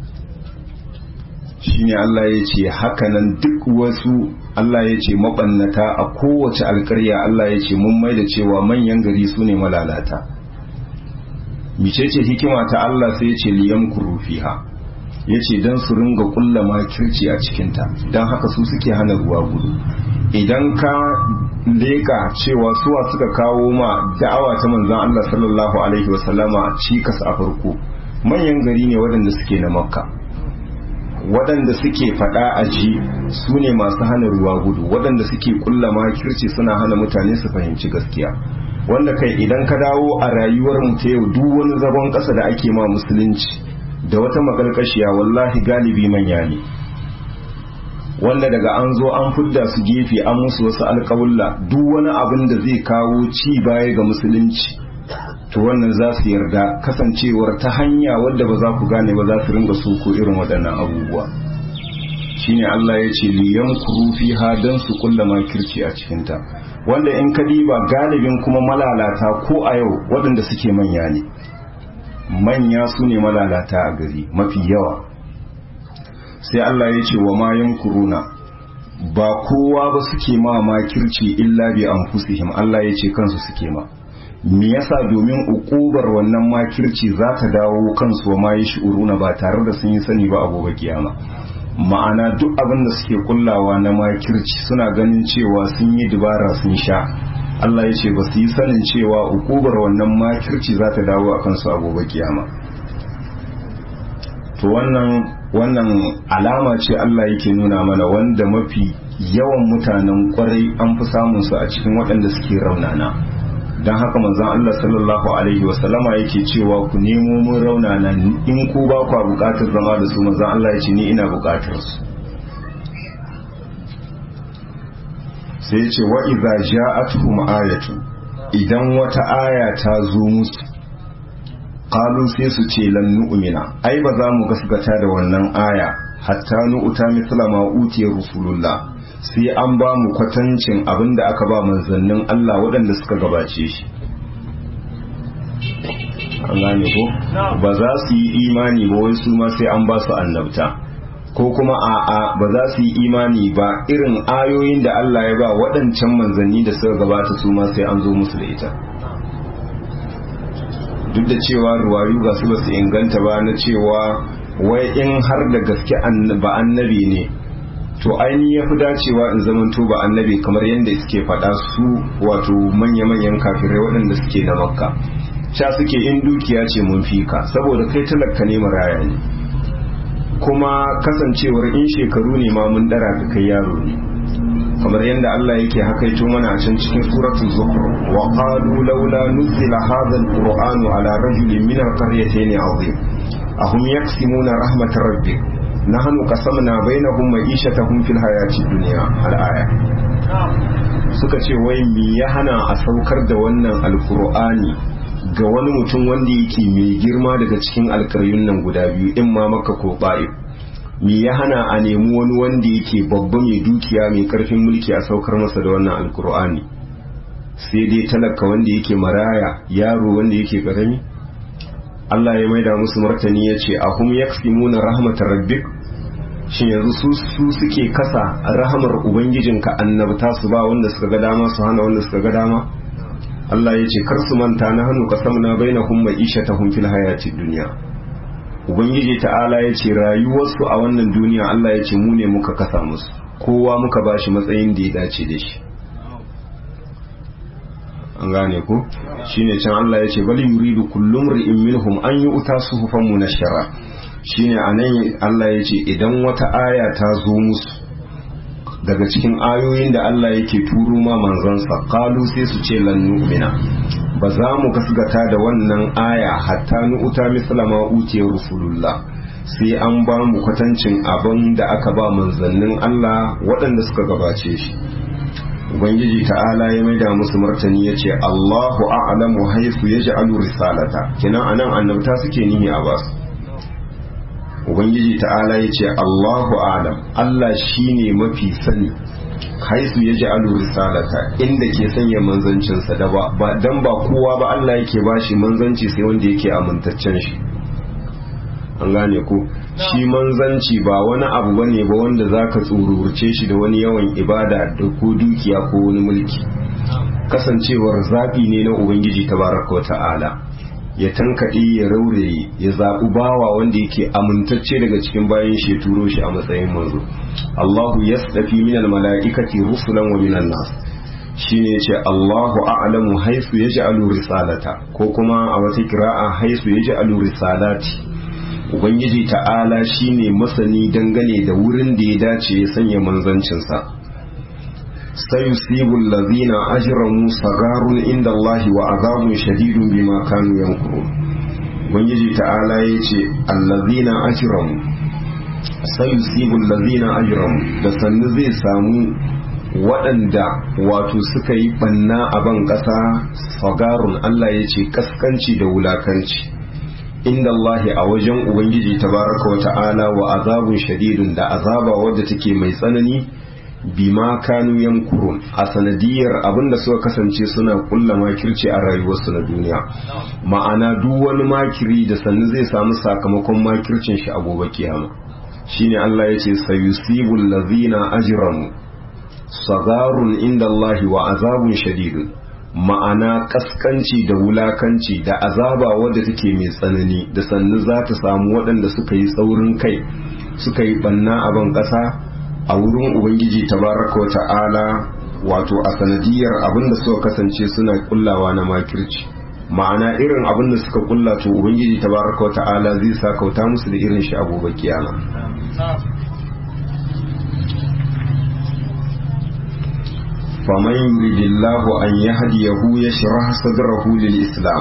shine Allah ya ce hakanan duk wasu Allah ya ce maɓannata a kowace alƙarya Allah ya ce mun maida cewa manyan gari su ne malalata micece hikima ta Allah sai ya ce liyam kurufiha ya ce don su ringa kulla makirci a cikinta don haka su suke hana ruwa gudu idan ka leka cewa suwa suka kawo ma da'awa ta manzon Allah sallallahu alaihi wasallama cikas a farko manyan gari ne waɗanda suke na makka waɗanda suke faɗa a ji su ne masu hana ruwa gudu waɗanda suke kulla makirci suna hana mutane su fahimci gaskiya wanda kai idan ka dawo a rayuwar mu ta yau duk wani zagon ƙasa da ake ma musulunci da wata makalkashiya wallahi galibi manya ne wanda daga an zo an fidda su gefe an musu wasu alƙawulla duk wani abin da zai kawo ci baya ga musulunci to wannan za su yarda kasancewar ta hanya wadda ba za ku gane ba za su ringa ko irin waɗannan abubuwa shine Allah ya ce liyan kuru fiha dan su kulla makirci a cikinta wanda in ka diba galibin kuma malalata ko a yau waɗanda suke manya ne manya su ne malalata a gari mafi yawa sai Allah ya ce wa ma yankuruna ba kowa ba suke ma makirci illa bi anfusihim Allah ya ce kansu suke ma me yasa domin ukubar wannan makirci za ta dawo kansu wa ma yashuruna ba tare da sun yi sani ba a gobe kiyama ma'ana duk abin da suke kullawa na makirci suna ganin cewa sun yi dubara sun sha Allah ya ce ba su yi sanin cewa ukubar wannan makirci za ta dawo a kansu a gobe kiyama to wannan alama ce Allah yake nuna mana wanda mafi yawan mutanen kwarai an fi samun su a cikin waɗanda suke raunana don haka manzon Allah sallallahu alaihi wasallama yake cewa ku nemo mun raunana in ku ba ku buƙatar zama da su manzon Allah ya ce ni ina buƙatar su sai ya ce wa idza ja'atuhum ayatu idan wata aya ta zo musu qalu sai su ce lan nu'mina ai ba za mu gaskata da wannan aya hatta nu'ta mithla ma utiya rasulullah sai an ba mu kwatancin abinda aka ba manzannin Allah waɗanda suka gabace shi an gane ko ba za su yi imani ba wai su ma sai an ba su annabta ko kuma a'a ba za su yi imani ba irin ayoyin da Allah ya ba waɗancan manzanni da suka gabata su ma sai an zo musu da ita duk da cewa ruwayu ga su ba su inganta ba na cewa wai in har da gaske ba annabi ne to ainihin ya fi dacewa in zamanto ba annabi kamar yadda suke faɗa su wato manya-manyan kafirai waɗanda suke na makka sha suke in dukiya ce mun fi ka saboda kai talaka ne maraya ne kuma kasancewar in shekaru ne ma mun dara ka kai yaro ne, kamar yadda Allah yake hakaito mana a can cikin suratul zukhruf wa qalu laula nuzila hadha alqur'anu ala rajulin min alqaryatayn azim ahum yaksimuna rahmatar rabbik nahnu qasamna bainahum ma'ishatahum fil hayatid dunya al-aya. Suka ce wai me ya hana a saukar da wannan alqur'ani ga wani mutum wanda yake mai girma daga cikin alƙaryun nan guda biyu, in ma Makka ko Ta'if? Me ya hana a nemi wani wanda yake babba mai dukiya mai karfin mulki a saukar masa da wannan alkur'ani? Sai dai talaka wanda yake maraya, yaro wanda yake karami? Allah ya maida musu martani ya ce ahum yaksimuna rahmatar rabbik, shin yanzu su suke kasa rahamar ubangijinka annabta su ba wanda suka ga dama su hana wanda suka ga dama? Allah ya ce kar su manta na hannu qasamna bainahum ma'ishatahum fil hayatid dunya. Ubangiji ta'ala ya ce rayuwarsu a wannan duniya Allah ya ce mu ne muka kasa musu, kowa muka bashi matsayin da ya dace da shi. An gane ku? Shine can Allah ya ce bal yuridu kullum ri'in minhum an yu'ta suhufan munashshara. Shine anan Allah ya ce idan wata aya ta zo musu daga cikin ayoyin da Allah yake turo ma manzansa, qalu sai su ce lan nu'mina, ba za mu gasgata da wannan aya hatta nu'uta mislama utiyar rasulullah, sai an ba mu kwatancin abin da aka ba manzannin Allah waɗanda suka gabace shi. Ubangiji ta'ala ya maida musu martani ya ce Allahu a'lamu haythu yaj'alu risalata, kina anan annabta suke nihi a basu. Ubangiji ta'ala ya ce Allahu a'lam, Allah shine mafi sani haisu ya ji alu risalata, inda ke sanya manzancinsa da ba dan ba kowa ba Allah yake bashi manzanci sai wanda yake amintaccen shi. An gane ku? Shi manzanci ba wani abu bane ba wanda zaka tsururce shi da wani yawan ibada da ko dukiya ko wani mulki. Kasancewar zabi ne na Ubangiji tabaraka ta'ala, ya tankaɗe ya rauraye ya zaɓi bawa wanda yake amintacce daga cikin bayan shi ya turo shi a matsayin manzo. Allahu yasdafi minal mala'ikati rusulan wa minan nas, shine yace Allahu a'lamu haythu yaj'alu risalata, ko kuma a wata kira'a haythu yaj'alu risalati. Ubangiji ta'ala shine masani dangane da wurin da ya dace ya sanya manzancinsa. sayusibu allazina ajramu sagarun inda Allah wa azabun shadidun bima kanu yankurun. Ubangiji ta'ala yace allazina ajramu, sayusibu allazina ajramu, da sannu zai samu waɗanda wato suka yi banna a ban ƙasa, sagarun Allah yace kaskanci da wulakanci, inda Allah a wajen Ubangiji tabaraka wa ta'ala, wa azabun shadidun, da azaba wadda take mai tsanani, bima kanu yankurun, a sanadiyar abinda suka kasance suna kulla makirci a rayuwarsu na duniya. Ma'ana duk wani makiri da sannu zai samu sakamakon makircin shi a gobe kiyama. Shine Allah yace sayusibul ladzina ajramu sagarun inda Allah wa azabun shadidun, ma'ana kaskanci da wulakanci da azaba wadda take mai tsanani da sannu za ta samu waɗanda suka yi tsaurin kai, suka yi banna a ban ƙasa a wurin Ubangiji tabaraka wa ta'ala, wato a sanadiyar abinda suka kasance suna kullawa na makirci. Ma'ana irin abinda suka kulla to Ubangiji tabaraka wa ta'ala zai sa kauta musu da irin shi a gobe kiyama. faman yuridillahu an yahdiyahu yashrah sadrahu lil islam.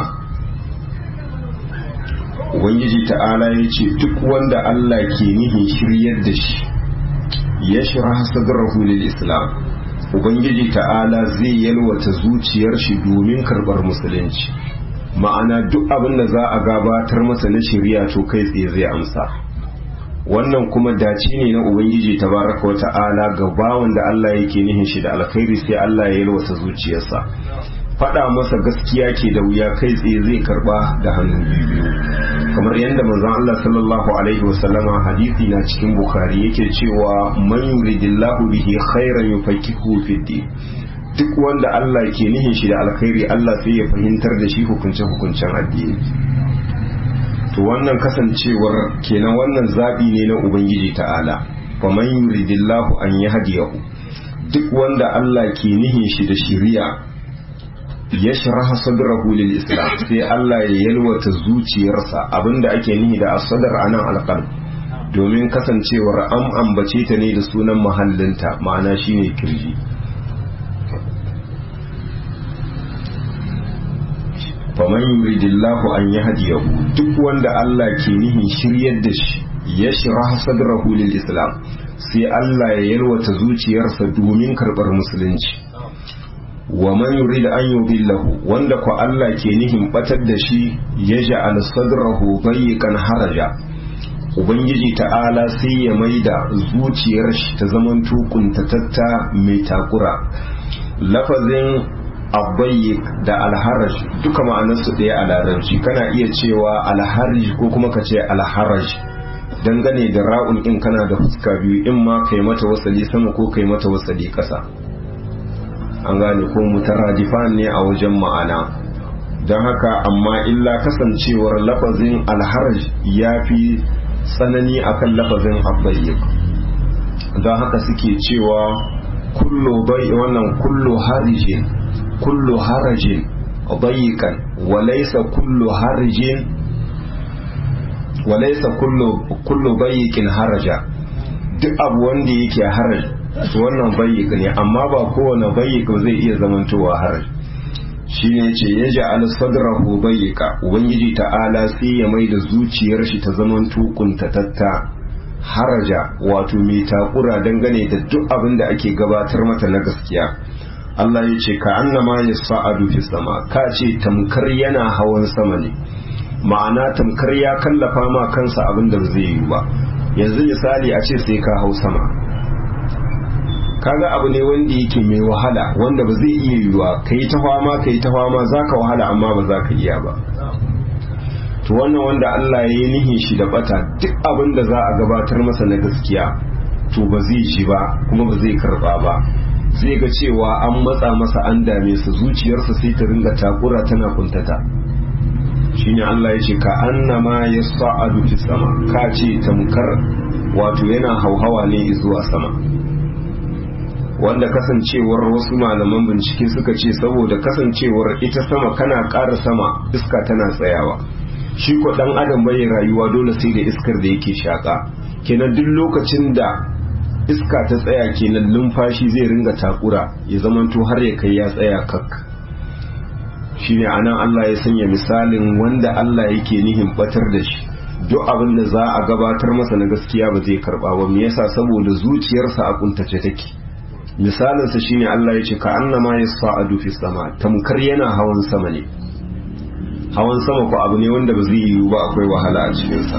Ubangiji ta'ala yace duk wanda Allah ke nihin shiryar da shi, yashrah sadrahu lil islam, Ubangiji ta'ala zai yalwata zuciyar shi domin karbar musulunci. Ma'ana duk abin da za a gabatar masa na shari'a to kai tsaye zai amsa. Wannan kuma dace ne na Ubangiji tabaraka wa ta'ala ga bawan da Allah yake nihin shi da alkhairi, sai Allah ya yalwata zuciyarsa. Faɗa masa gaskiya ke da wuya, kai tsaye zai karba da hannu biyu. Kamar yadda manzon Allah sallallahu alaihi wasallama hadisi na cikin Bukhari yake cewa man yuridillahu bihi khairan yufaqihuhu fid din. Duk wanda Allah ke nihin shi da alkhairi, Allah sai ya fahimtar da shi hukunce-hukuncen addini. To wannan kasancewar kenan wannan zabi ne na Ubangiji ta'ala, faman yuridillahu an yahdiyahu, duk wanda Allah ke nihin shi da shiriya, yashrah sadrahu lil islam, sai Allah ya yalwata zuciyarsa. Abinda ake nihi da as-sadr anan alqalb, domin kasancewar an ambace ta ne da sunan mahallinta, ma'ana shine kirji. faman yuridillahu an yahdiyahu, duk wanda Allah ke nihin shiryar da shi ya shirah sadrahu lil islam, sai Allah ya yalwata zuciyarsa domin karbar musulunci. wa man yurid an yudillahu, wanda ko Allah ke nihin batar da shi ya ja'al sadrahu bayyikan haraja, ubangiji ta'ala sai ya maida zuciyar shi ta zaman tukuntatatta mai takura. lafazin abbayyik da alharaj duka ma'anarsu ɗaya a larabci, kana iya cewa alharaj ko kuma ka ce alharaj, dangane da ra'un in kana da fuska biyu, in ma kai mata wasali sama ko kai mata wasali ƙasa, an gane ko mutaradifan ne a wajen ma'ana. don haka amma illa kasancewar lafazin alharaj ya fi tsanani akan lafazin abbayyik, don haka suke cewa kullu harajin dayiqan walaysa kullu dayiqin haraja, duk abu wanda yake haraj wannan dayiq ne, amma ba kowane dayiq zai iya zamantowa haraj. shine yace yaj'al sadrahu dayiqa, ubangiji ta'ala sai ya maida zuciyar shi ta zamanto kuntatatta, haraja wato mai takura dangane da duk abin da ake gabatar mata na gaskiya. Allah ya ce ka annama ya sa'adu fi sama, ka ce tamkar yana hawan sama ne, ma'ana tamkar ya kallafa ma kansa abin da zai yi ba. yanzu misali a ce sai ka hau sama, kaga abu ne wanda yake mai wahala, wanda ba zai iya yiwuwa, ka yi ta fama za ka wahala amma ba za ka iya ba. to wannan wanda Allah ya yi nihin shi da bata, duk abin da za a gabatar masa na gaskiya to ba zai ji ba kuma ba zai karba ba, zai ga cewa an matsa masa, an dame sa, zuciyarsa sai ta ringa takura tana kuntata. shine Allah ya ce ka annama yas'adu fi sama, ka ce tamkar wato yana hauhawa ne zuwa sama, wanda kasancewar wasu malaman bincike suka ce saboda kasancewar ita sama kana ƙara sama iska tana tsayawa, shi ko dan adam bai rayuwa dole sai da iskar da yake shaka, kenan duk lokacin da iska ta tsaya kenan lumfashi zai ringa takura, ya zamanto har ya kai ya tsaya kak. shine anan Allah ya sanya misalin wanda Allah yake nihin batar da shi, duk abin da za a gabatar masa na gaskiya ba zai karba ba. Me yasa? saboda zuciyarsa a kuntace take. misalinsa shine Allah ya ce ka annama yas'adu fi sama, tamkar yana hawan sama ne. hawan sama ko abu ne wanda ba zai yiwu ba, akwai wahala a cikinsa.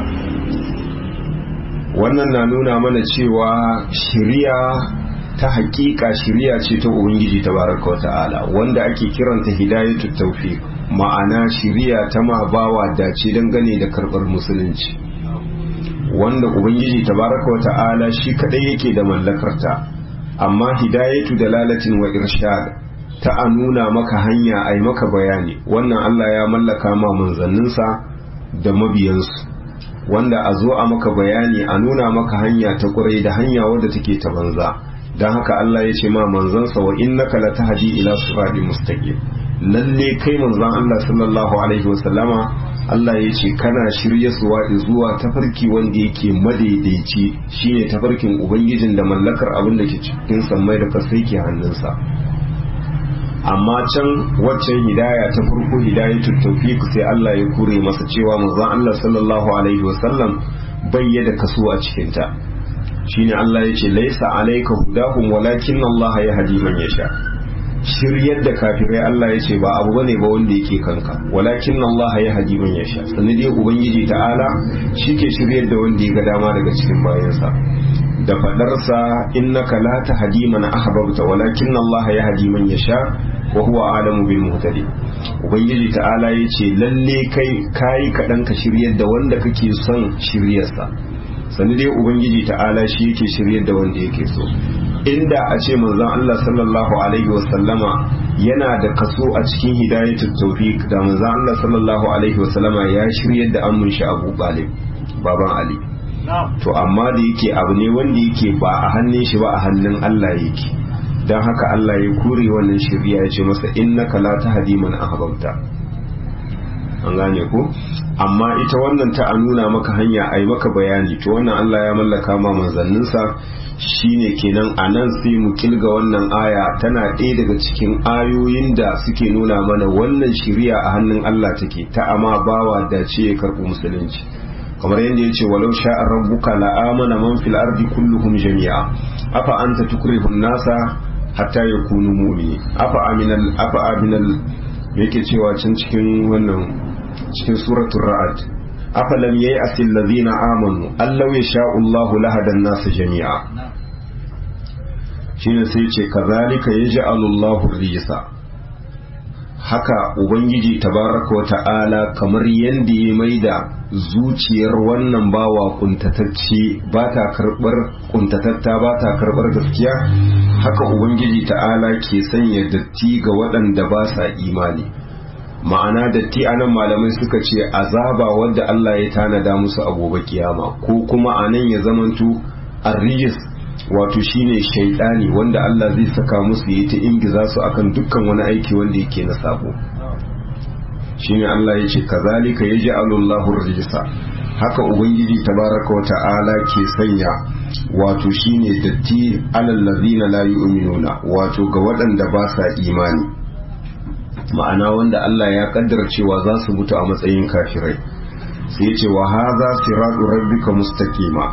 wannan na nuna mana cewa shiriya ta hakika shiriya ce ta ubangiji tabaraka wa ta'ala, wanda ake kiranta hidayatut tawfiq, ma'ana shiriya ta ma bawa dace dangane da karbar musulunci, wanda ubangiji tabaraka wa ta'ala shi kadai yake da mallakarta. amma hidayatu dalalatin wa irshad, ta a nuna maka hanya ai maka bayani, wannan Allah ya mallaka ma manzanninsa da mabiyansu, wanda a zo a maka bayani a nuna maka hanya ta kurai da hanya wadda take ta banza. don haka Allah ya ce ma manzansa wa innaka latahdi ila siratin mustaqim, lalle kai manzon Allah sallallahu alaihi wasallama Allah ya ce kana shirye suwa zuwa tafarki wanda yake madaidaici, shine tafarkin ubangijin da mallakar abin da ke cikin sammai da kasai ke hannunsa. amma can waccan hidaya ta farko hidayatul tawfiq sai Allah ya kure masa cewa manzon Allah sallallahu alaihi wasallam bai da kaso a cikin ta. shine Allah ya ce laisa alayka hudahum walakin Allah yahdi man yasha, shiryar da kafirai Allah ya ce ba abu bane ba wanda yake kanka, walakin Allah yahdi man yasha, sannan dai ubangiji ta'ala shike shiryar da wanda ya ga dama daga cikin bayansa. da fadarsa innaka la tahdi man ahbabta walakin Allah yahdi man yasha wa huwa alamu bil muhtadin. ubangiji ta'ala yace lalle kai kadan ka shiryar da wanda kake son shiryarsa, sani dai ubangiji ta'ala shi yake shiryar da wanda yake so. inda a ce manzon Allah sallallahu alaihi wasallama yana da kaso a cikin hidayatul tawfiq, da manzon Allah sallallahu alaihi wasallama ya shiryar da ammun shi Abu Talib baban Ali. to amma da yake abu ne wanda yake ba a hannun shi ba, a hannun Allah yake, don haka Allah ya kure wannan shirya ya ce masa innaka la tahdi man ahbabta. an gane ko, amma ita wannan ta a nuna maka hanya a yi maka bayani, to wannan Allah ya mallaka ma manzanninsa. Shine kenan a nan sai mu kilga wannan aya tana ɗaya daga cikin ayoyin da suke nuna mana wannan shiriya a hannun Allah take, ta amma bawa da ce ya karɓi musulunci, kamar yadda ya ce walau sha'a rabbuka la'amana man fil ardi kulluhum jami'a afa anta tukrihun nasa hatta yakunu mu'minin afa aminal yake cewa cikin wannan cikin suratul ra'd afa lam ya'ti allazina amanu allau yasha'u Allahu lahadan nas jami'a. Shine sai ce kazalika yaj'alu Allahu rijsa, haka ubangiji tabaraka wa ta'ala kamar yanda ya maida zuciyar wannan bawa kuntatacce ba ta karbar kuntatatta ba ta karbar gaskiya, haka ubangiji ta'ala ke sanya datti ga waɗanda ba sa imani. Ma'ana datti anan malamai suka ce azaba wadda Allah ya tanada musu a gobe kiyama, ko kuma anan ya zamanto arrijis, wato shine shaidani wanda Allah zai saka musu yi ta ingiza su akan dukkan wani aiki wanda yake na sabo. Shine Allah ya ce kazalika yaj'alu Allahu rijsa, haka ubangiji tabaraka wa ta'ala ke sanya wato shine datti alal ladina la yu'minuna, wato ga waɗanda ba sa imani, ma'ana wanda Allah ya kaddara cewa za su mutu a matsayin kafirai. Sai ya ce wa hadha siratu rabbika mustaqima,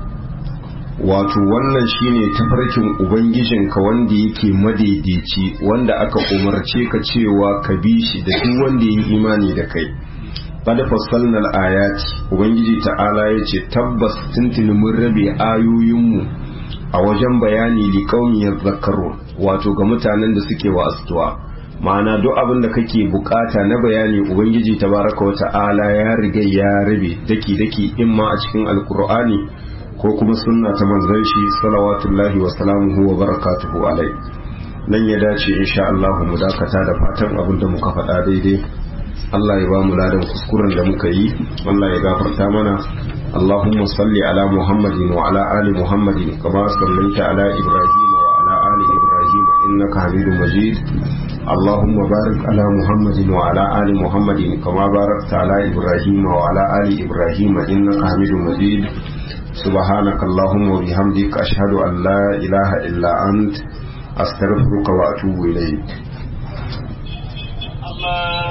wato wannan shine tafarkin ubangijinka wanda yake madaidaici, wanda aka umarce ka cewa ka bi shi da duk wanda ya yi imani da kai. Qad fassalna al-ayati, ubangiji ta'ala yace tabbas tuntuni mun rabe ayoyinmu a wajen bayani li qaumin yadhakkarun, wato ga mutanen da suke wa'astuwa. Ma'ana duk abin da kake bukata na bayani ubangiji tabaraka wa ta'ala ya riga ya rabe daki daki, imma a cikin alqur'ani ko kuma sunna ta manzon shi salawatullahi wa salamuhu wa barakatuhu alai. Nan ya dace insha Allah mu dakata da fatan abin da muka faɗa daidai Allah ya ba mu ladan kuskuren da muka yi, Allah ya gafarta mana. Allahumma salli ala Muhammadin wa ala ali Muhammadin kama sallaita ala Ibrahim wa ala ali Ibrahim innaka Hamidum Majid. Allahumma barik ala Muhammadin wa ala ali Muhammadin kama barakta ala Ibrahim wa ala ali Ibrahim innaka Hamidum Majid. سبحانك اللهم وبحمدك أشهد أن لا إله إلا أنت أستغفرك وأتوب إليك.